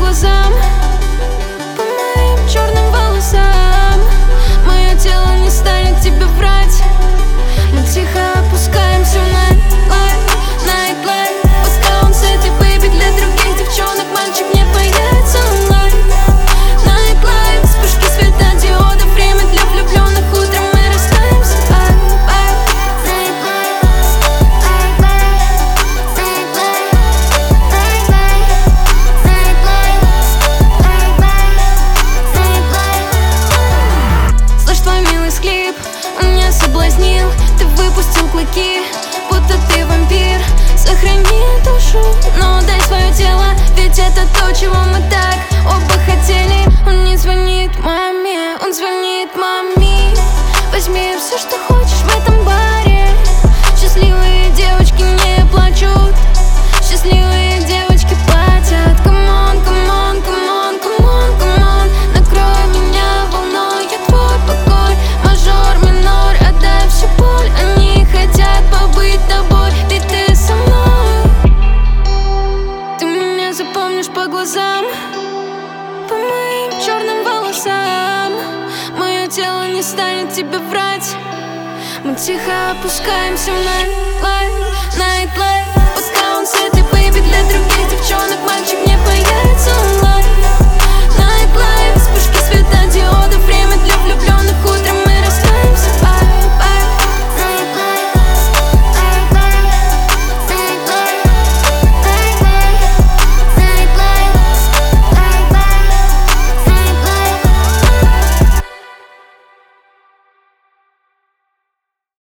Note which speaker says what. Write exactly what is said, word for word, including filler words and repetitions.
Speaker 1: глазам, по моим черным волосам. Мое тело не станет тебе врать. Мы тихо опускаемся в найтлайф, найтлайф. Пока он с этой бэйби для других девчонок, мальчик не появится онлайн. Найтлайф, вспышки светодиода, время для влюбленных. Утром мы расстаемся. Слышь, твой милый склип, он меня соблазнил. Ты выпустил клыки, будто ты вампир. Сохрани душу, но дай свое тело, ведь это то, чего мы так оба хотели. Он не звонит маме, он звонит маме. Возьми все, что хочешь в этом баре. Счастливые девочки не плачут, счастливые девочки платят. Камон, камон, камон, камон, камон. Накрой меня волной, я твой покой. Мажор, минор, отдай всю боль. Они хотят побыть тобой, ведь ты со мной. Ты меня запомнишь по глазам, по моим черным волосам. Мое тело не станет тебе врать. Мы тихо опускаемся в ночь.